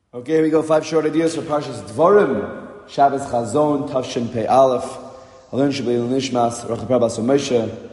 Okay, here we go. 5 short ideas for Parshas Dvarim, Shabbos Chazon, Tavshin Pei Aleph, Alon Shabbat Nishmas, Rachel Prabhas Moshe,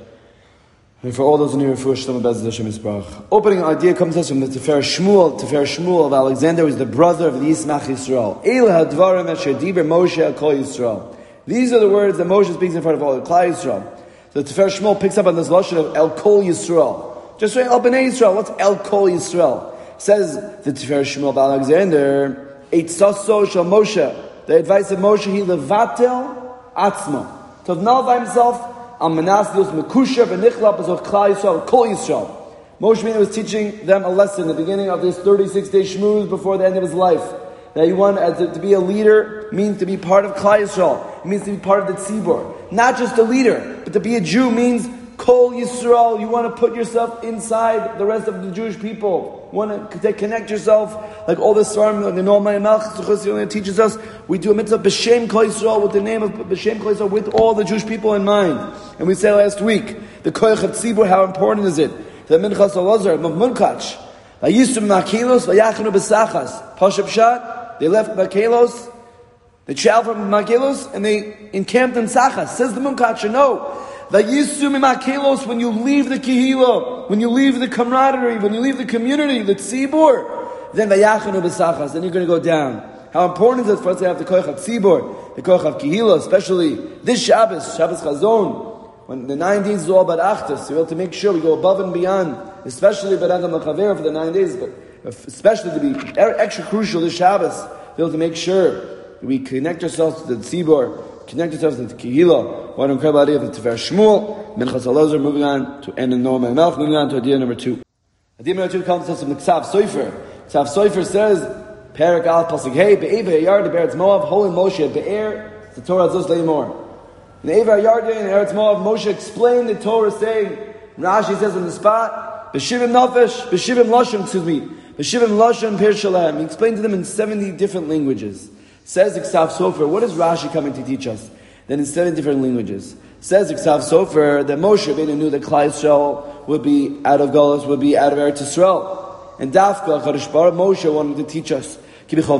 and for all those in here, Refuah Shlema Bez Hashem Yisbarach. Opening idea comes to us from the Tefer Shmuel of Alexander, who is the brother of the Yismach Yisrael. El HaDvarim Asher Diber Moshe Al Kol Yisrael. These are the words that Moshe speaks in front of all the Klal Yisrael. So the Tefer Shmuel picks up on this lashon of El Kol Yisrael. Just saying El Bnei Yisrael. What's El Kol Yisrael? Says the Tefer Shmuel of Alexander, Eitzaso Shal Moshe, the advice of Moshe, he levatel atzma, to nullify himself, al menasdios mekusha v'nichlap as of Klal Yisrael, Kol Yisrael. Moshe Rabbeinu was teaching them a lesson at the beginning of this 36-day shmooze before the end of his life. That he wanted to be a leader means to be part of Klal Yisrael. It means to be part of the tzibur. Not just a leader, but to be a Jew means Kol Yisrael. You want to put yourself inside the rest of the Jewish people. You want to connect yourself, like all the Svarim, the Normal Malchus teaches us. We do a mitzvah B'Shem Kol Yisrael, with the name of B'Shem Kol Yisrael, with all the Jewish people in mind. And we said last week, the Koyach of Tzibur, how important is it? The Minchas Elazar, Munkach, Vayisum Makelos, Vayachnu B'Sachas. Pashup Pshat, they left Makelos, they traveled from Makelos, and they encamped in Sachas. Says the Munkach, no. Vayisum Makelos, when you leave the Kehila, when you leave the camaraderie, when you leave the community, the Tzibur, then Vayachnu B'Sachas, then you're going to go down. How important is it for us to have the Koyach of Tzibur, the Koyach of Kehila, especially this Shabbos, Shabbos Chazon, when the 9 days is all about Achtus, we have to make sure we go above and beyond, especially B'Ragam HaChaver for the 9 days, but especially to be extra crucial this Shabbos, we have to make sure that we connect ourselves to the Tzibur, connect ourselves to the Kehila. What an incredible idea of the Tefer Shmuel, Minchas Elazar, moving on to end in Norma and Melch, moving on to idea number 2. Idea number 2 comes to us from the Ksav Sofer. Ksav Sofer says, Perak Al Pasuk Hey, Be'eva Yard, Be'eretz Moav, Holy Moshe, Be'er, the Torah Zos Leimor. In Eva Yarden and Eretz Moav, Moshe explained the Torah saying, Rashi says on the spot, B'shivim Nafesh, B'shivim Lashon, B'shivim Lashon Pir Shalem. He explained to them in 70 different languages. Says Ksav Sofer, what is Rashi coming to teach us? Then in 7 different languages. Says Ksav Sofer that Moshe Rabbeinu knew that Klal Yisrael would be out of Galus, would be out of Eretz Yisrael. And Dafka, Chadosh Baruch Moshe wanted to teach us, it doesn't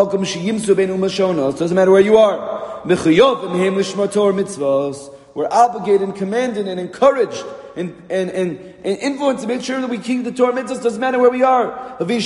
matter where you are. We're obligated and commanded and encouraged and influenced to make sure that we keep the Torah mitzvahs. Doesn't matter where we are. The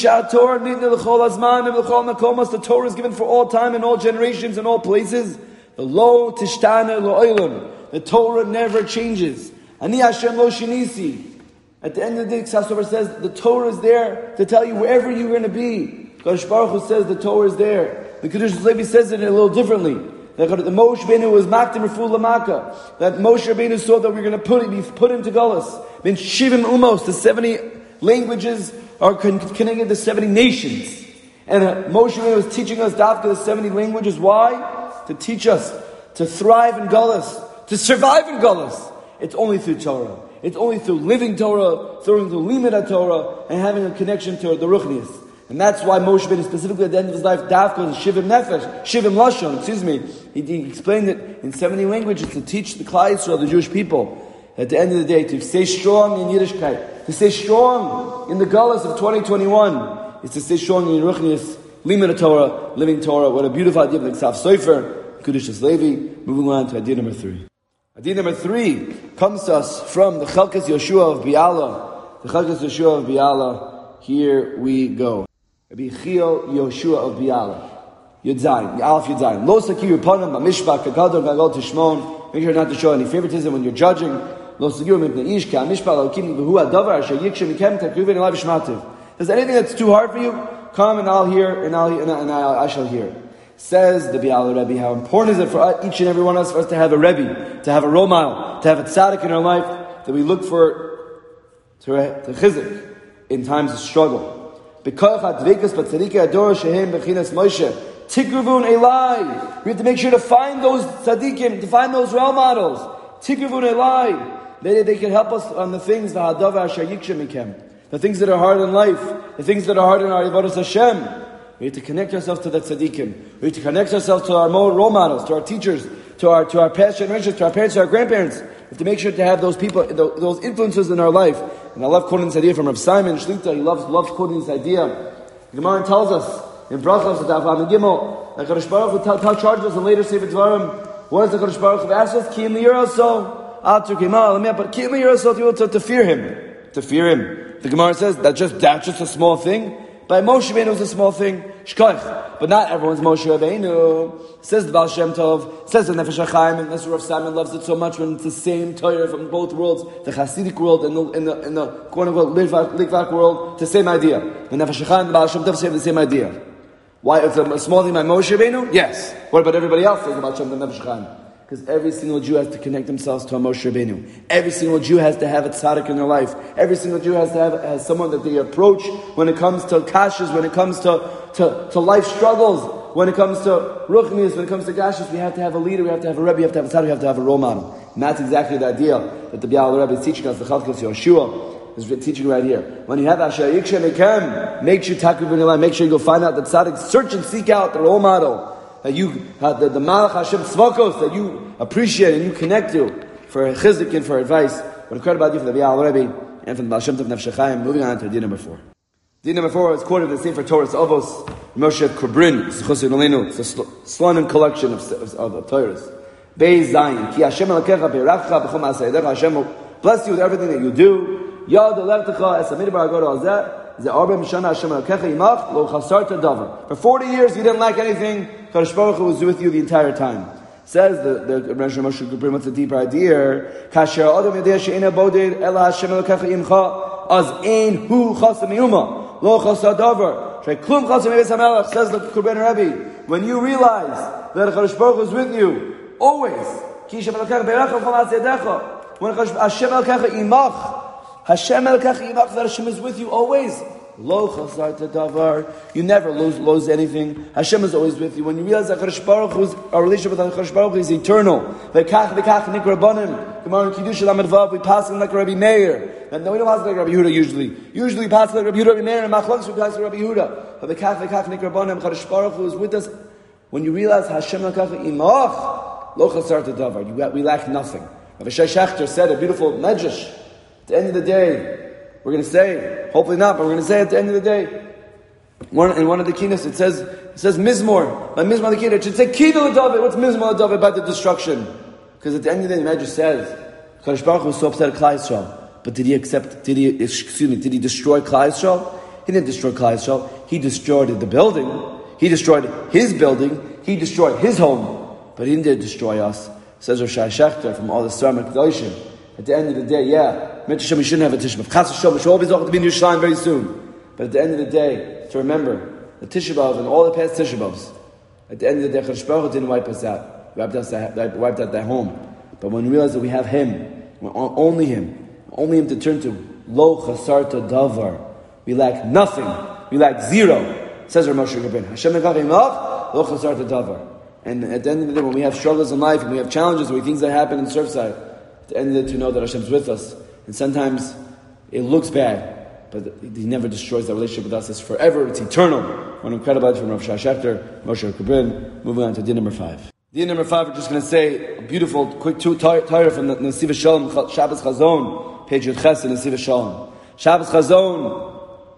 Torah is given for all time and all generations and all places. The lo tishtana lo olam. The Torah never changes. Ani Hashem lo shinisi. At the end of the day, Ksav says the Torah is there to tell you wherever you're going to be. Kadosh Baruch Hu says the Torah is there. The Kedushas Levi says it a little differently. That the Moshe Rabbeinu was maktim refu lamaka. That Moshe Rabbeinu saw that we're going to be put into Galus. Min shivim umos, the 70 languages are connected to 70 nations. And Moshe Rabbeinu was teaching us Dafka the 70 languages. Why? To teach us to thrive in Galus, to survive in Galus. It's only through Torah. It's only through living Torah, through Limud Torah, and having a connection to the Ruchnius. And that's why Moshe Rabbeinu, specifically at the end of his life, Dafka, Shivim Nefesh, Shivim Lashon, he explained it in 70 languages to teach the Klal Yisrael, the Jewish people, at the end of the day, to stay strong in Yiddishkeit, to stay strong in the Galus of 2021, is to stay strong in Yeruchnius, Limud Torah, living Torah. What a beautiful idea of the Ksav Sofer, Kedushas Levi. Moving on to idea number 3. Idea number 3 comes to us from the Chalkas Yoshua of Biala. The Chalkas Yoshua of Biala. Here we go. Rabbi Chio Yoshua of Biala. Yudzayin. Aleph Yudzayin. Lo sakiru panam b'mishpat kakadol gagol tishmon. Make sure not to show any favoritism when you're judging. Lo sakiru mipnei ish ka mishpat alokim v'hu adavar asher yikshem mikem takriven elai b'shmativ. Is there anything that's too hard for you? Come and I'll hear, and I shall hear. Says the Biala Rebbe, how important is it for each and every one of us for us to have a Rebbe, to have a role model, to have a tzaddik in our life, that we look for to chizuk in times of struggle. We have to make sure to find those tzaddikim, to find those role models. Tikruvun elai. They can help us on the things, the things that are hard in life, the things that are hard in our Avodas Hashem. We have to connect ourselves to the tzaddikim. We have to connect ourselves to our role models, to our teachers, to our past generations, to our parents, to our grandparents. We have to make sure to have those people, those influences in our life. And I love quoting this idea from Rav Simon Shlita. He loves quoting this idea. The Gemara tells us in Brachos, the Daf Lamed Gimel, the Kadosh Baruch Hu charged us in later Sefer Dvarim. What does the Kadosh Baruch Hu ask us? Ki im liyiraso, atu kimal, but ki im liyiraso, to fear him. To fear him. The Gemara says that's just a small thing. By Moshe Rabbeinu is a small thing, shkoich. But not everyone's Moshe Rabbeinu. Says the Baal Shem Tov, says the Nefesh HaChaim, and Mr. Rav Simon loves it so much when it's the same Torah from both worlds, the Hasidic world and the quote-unquote Likvak world, it's the same idea. The Nefesh HaChaim and the Baal Shem Tov say the same idea. Why? It's a small thing by Moshe Rabbeinu? Yes. What about everybody else? Says the Baal Shem Tov and Nefesh HaChaim. Because every single Jew has to connect themselves to a Moshe Rabbeinu. Every single Jew has to have a tzaddik in their life. Every single Jew has to have someone that they approach when it comes to kashas, when it comes to life struggles, when it comes to ruchnius, when it comes to gashas. We have to have a leader, we have to have a rebbe, we have to have a tzaddik, we have to have a role model. And that's exactly the idea that the Bial Rebbe is teaching us, the Chalkos Yoshua is teaching right here. When you have Asher Yikshem Ekem, make sure you in your life, make sure you go find out the tzaddik, search and seek out the role model that you, the Malach Hashem Tzvokos, that you appreciate and you connect to for chizuk and for advice. What a credit about you for the Bial Rebbe and from the Baal Shem Tov Nefesh HaChaim. Moving on to din number 4. Din number 4 is quoted in the Sefer Torah Avos, Moshe Kobrin, Zechus Yonolenu. It's a Slonim collection of Torahs. Beis Zayin, Ki Hashem Elokecha Be'erachcha B'chol Ma'aseh Hashem will bless you with everything that you do. Yad Elechtecha Es Amidbar Agor Alzeh. For 40 years you didn't lack anything. Kadosh Baruch Hu was with you the entire time. Says the Rosh Moshe Kobrin, what's the deeper idea? Kasher Adam Yadeh She'ena Boded Ela Hashem Elokecha Imcha Az Ein Hu Chasam Yuma Lo Chasad Davar She'Klum Chasam Yeves HaMelech. Says the Kobrin Rebbe, when you realize that Kadosh Baruch Hu is with you always, Ki Hashem Elokecha Be'erachcha B'chol Ma'aseh when Hashem Elokecha Imach, Hashem Elokecha Imach, that Hashem is with you always. Lo chasarta davar. You never lose anything. Hashem is always with you. When you realize that Kadosh Baruch Hu, our relationship with Kadosh Baruch Hu is eternal. V'kach nikra banim. Gemara in Kiddush Lamed Vav, we pass him like Rabbi Meir. And no, we don't pass like Rabbi Yehuda usually. Usually we pass like Rabbi Yehuda, Rabbi Meir, and Machlokes we pass like Rabbi Yehuda. But v'kach nikra banim. Kadosh Baruch Hu is with us. When you realize Hashem Elokecha imach, lo chasarta davar. We lack nothing. Rabbi Shai Shachter said a beautiful medrash. At the end of the day, we're going to say, hopefully not, but we're going to say at the end of the day, in one of the kinos, it says Mizmor. By Mizmor the Kinnah, it should say Kidul David. What's Mizmor David about the destruction? Because at the end of the day, the Medrash says, Kadosh Baruch Hu was so upset at Klal Yisrael, but did he destroy Klal Yisrael? He didn't destroy Klal Yisrael. He destroyed the building. He destroyed his building. He destroyed his home. But he didn't destroy us. Says Rosh Hashanah from all the Sarah Kedoshim. At the end of the day, we shouldn't have a Tisha B'Av. Chas v'Shalom, we should always have to be in Yerushalayim very soon. But at the end of the day, to remember the Tisha B'Av and all the past Tisha B'Avs, at the end of the day, Kadosh Baruch Hu didn't wipe us out, wiped out that home. But when we realize that we have Him, only Him to turn to, Lo chasarta davar, we lack nothing, we lack zero. Says Rav Moshe Kobrin, Hashem Elokecha imach, lo chasarta davar. And at the end of the day, when we have struggles in life and we have challenges, or things that happen in Surfside, at the end of the day, to know that Hashem's with us. And sometimes it looks bad, but He never destroys that relationship with us. It's forever, it's eternal. One incredible advice from Rav Shai Shachter, Moshe Kobrin. Moving on to din number 5. Din number 5, we're just going to say a beautiful, quick Torah from the Nesiv Shalom, Shabbos Chazon, page Yud Ches in Nesiv Shalom. Shabbos Chazon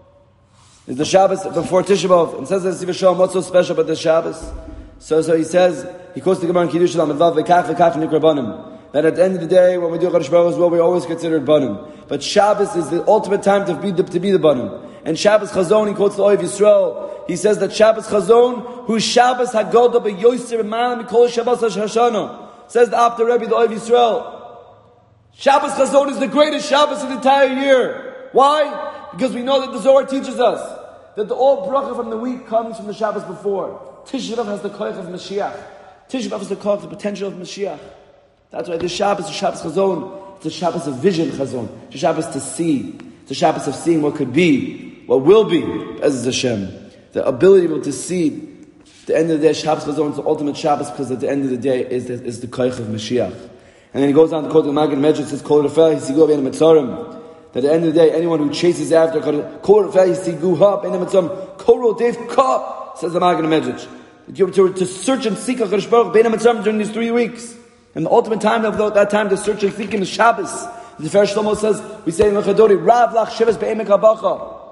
is the Shabbos before Tisha B'Av. And says in Nesiv Shalom, what's so special about the Shabbos? So he says, he quotes the Gemara in Kiddush Lamed Vav, v'kach nikra banim. That at the end of the day, when we do Kadosh Baruch Hu as well, we always consider it banim. But Shabbos is the ultimate time to be the banim. And Shabbos Chazon, he quotes the Oiv Yisrael. He says that Shabbos Chazon, who Shabbos Hagodah beYoser B'Malam Mikol Shabbos HaShana. Says the Apter Rebbe, the Oiv Yisrael. Shabbos Chazon is the greatest Shabbos in the entire year. Why? Because we know that the Zohar teaches us that the all bracha from the week comes from the Shabbos before. Tisha B'Av has the koich of Mashiach. Tisha B'Av has the koich, the potential of Mashiach. That's why this Shabbos is Shabbos Chazon. It's a Shabbos of vision Chazon. It's a Shabbos to see. It's a Shabbos of seeing what could be, what will be, as Hashem. The ability to see. At the end of the day, Shabbos Chazon is the ultimate Shabbos because at the end of the day is the koich of Mashiach. And then he goes on to quote the Magen Medrash, says, Kol Rafel Hisigu Ben Mitzarim. That at the end of the day, anyone who chases after Kol Rafel Hisigu Ha Ben Mitzarim, Kol Rodev Ka, says the Magen Medrash. To search and seek HaKadosh Baruch Ben Mitzarim during these 3 weeks. And the ultimate time of that time to search and seek Him is Shabbos. The Fer Shlomo says, we say in the Chadori, Rav Lach Shivas Be'emek HaBacha.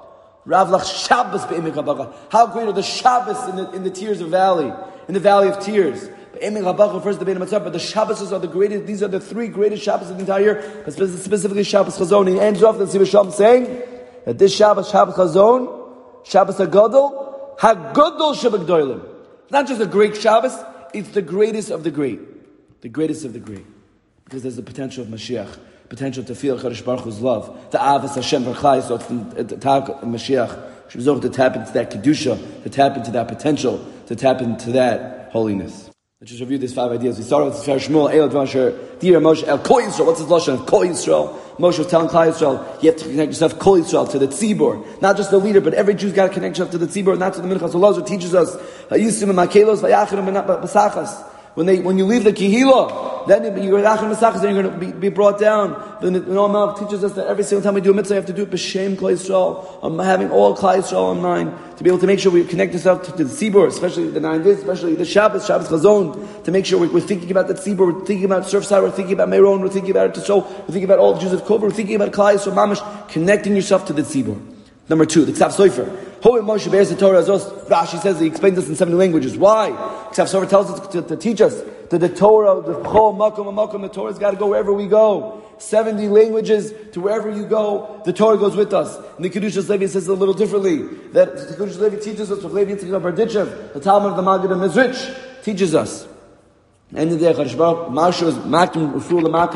Rav Lach Shabbos be'emek habacha. How great are the Shabbos in the Tears of Valley, in the Valley of Tears. Be'emek habacha refers to the Bein HaMatzar, but the Shabbos are the greatest. These are the three greatest Shabbos of the entire year, but specifically Shabbos Chazon. He ends off the Siva Shalom saying that this Shabbos Chazon, Shabbos HaGadol, HaGadol Shebagdolim. It's not just a great Shabbos, it's the greatest of the great. The greatest of the great. Because there's the potential of Mashiach. Potential to feel Kadosh Baruch Hu's love, the Avos Hashem V'Chai, so to tap Mashiach, to tap into that kedusha, to tap into that potential, to tap into that holiness. Let's just review these 5 ideas. We started with Sefer Shmuel, Eil Dvasher, Dear Moshe, El Kol Yisrael. What's his lashon of Kol Yisrael? Moshe was telling Klal Yisrael, you have to connect yourself Kol Yisrael to the tzibur, not just the leader, but every Jew's got to connect yourself to the tzibur, not to the minchas. Allah teaches us, Hayusim and Makelos Vayachirim and Basachas. When you leave the Kihila, then you're going to be brought down. Then the Noam teaches us that every single time we do a mitzvah, you have to do it b'shem Klal Yisrael. I'm having all Klal Yisrael in mind to be able to make sure we connect ourselves to the tzibur, especially the 9 days, especially the Shabbos Chazon, to make sure we're thinking about the tzibur, we're thinking about Surfside, we're thinking about Meron, we're thinking about Tishol, we're thinking about all the Jews of Kovar, we're thinking about Klal Yisrael Mamash, connecting yourself to the tzibur. Number 2, the Ksav Sofer. Moshe bears the Torah Azos. Rashi says he explains this in 70 languages. Why? Ksav Sofer tells us to teach us that the Torah, the Chol Makom, the Torah's got to go wherever we go. 70 languages to wherever you go, the Torah goes with us. And the Kedushas Levi says it a little differently. That the Kedushas Levi teaches us, Levi Yitzchak Berditchev, the Talmud of the Maggid of Mezrich, teaches us. And the day Chadash Baruch Moshe was makim usul l'maka.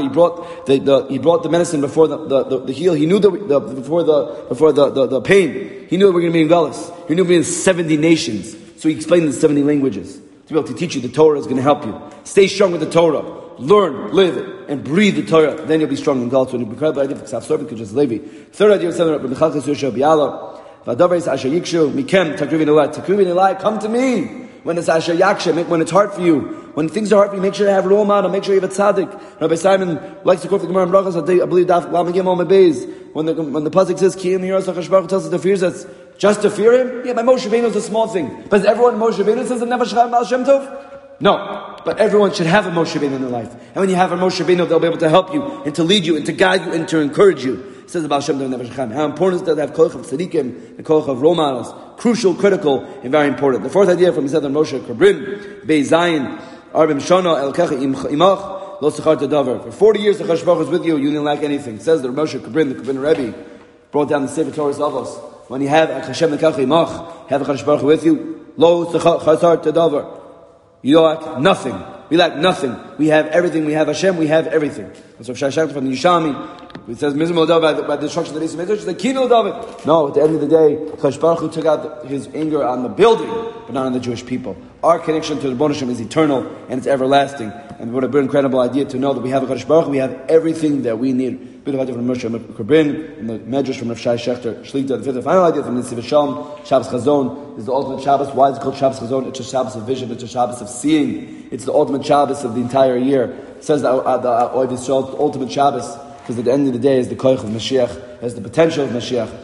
He brought the medicine before the heal. He knew before the pain. He knew that we're going to be in Galus. He knew we're in 70 nations. So he explained the 70 languages to be able to teach you. The Torah is going to help you. Stay strong with the Torah. Learn, live, and breathe the Torah. Then you'll be strong in Galus. So an incredible idea for Ksav Sofer, because Levi. Third idea is Rabbi Mechalchas Yosha Biala. V'adavar Asher Yikshu Mikem Takrivin Elai. Takrivin Elai, come to me. When it's Asher Yaksha, when it's hard for you, when things are hard for you, make sure you have a role model, make sure you have a tzaddik. Rabbi Simon likes to quote the Gemara in Brachos, I believe Daf Lamagim Al Mebez, when the pasuk says Ki Im Yiras HaKadosh Baruch Hu tells us to fear us, just to fear him? Yeah, by Moshe Rabbeinu is a small thing. But everyone Moshe Rabbeinu says never Shechayim Baal Shem Tov? No. But everyone should have a Moshe Rabbeinu in their life. And when you have a Moshe Rabbeinu, they'll be able to help you, and to lead you, and to guide you, and to encourage you. It says about Shem Tov never Shechayim. How important is it to have koach of tzadikim, the koach of role models? Crucial, critical, and very important. The fourth idea from Yisrael Moshe Kabrim, Bei Zayin, Arbim Shana, El Kecha Imach, Lo Sechar Tadavar. For 40 years the Chadash Baruch Hu is with you, you didn't lack anything. It says that Moshe Kabrim, the Kabrim Rebbe, brought down the Sefer Torah Avos. When you have Hashem the Kecha Imach, have the Chadash Baruch Hu with you, Lo Sechar Tadavar. You lack nothing. We lack nothing. We have everything. We have Hashem. We have everything. And so Shai Shach from the Yishami, it says Mizmor David by the destruction of the Beis Hamikdash. The Kino David. No, at the end of the day, Chadash Baruch Hu took out his anger on the building, but not on the Jewish people. Our connection to the Rebbeinu Shem is eternal and it's everlasting. And what an incredible idea to know that we have a Chadash Baruch Hu. We have everything that we need. Bit of from Moshe Kabrin, and the Medrash from Rav Shai Shechter, Shlita. The final idea from the Siva Shalom, Shabbos Chazon is the ultimate Shabbos. Why is it called Shabbos Chazon? It's a Shabbos of vision. It's a Shabbos of seeing. It's the ultimate Shabbos of the entire year. It says that the ultimate Shabbos, because at the end of the day is the koich of Mashiach, has the potential of Mashiach.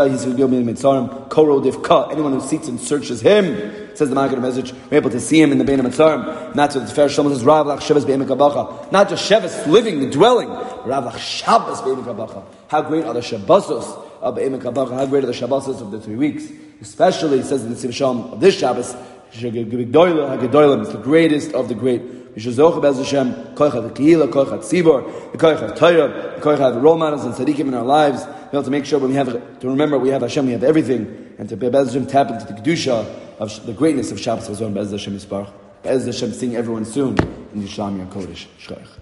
Anyone who seeks and searches him, says the Maggid message, we're able to see him in the Bein HaMatzar. Not so the Tifer Shlomo says, Rav Lach Sheves Be'emek HaBacha. Not just Sheves, living, the dwelling, Rav Lach Shabbos Be'emek HaBacha. How great are the Shabbosos of Be'emek HaBacha? How great are the Shabbosos of the 3 weeks? Especially, says in the Siv Shalom of this Shabbos, it's the greatest of the great. We should zoch Be'ez Hashem, koich of the Kehila, koich of Tzibor, the koich of Torah, the koich of the role models and tzaddikim in our lives. We have to make sure when we have, to remember we have Hashem, we have everything, and to Be'ez Hashem tap into the Kedusha of the greatness of Shabbos Chazon, Be'ez Hashem Yisparach. Be'ez Hashem, seeing everyone soon in Yerushalayim HaKodesh. Shkoich.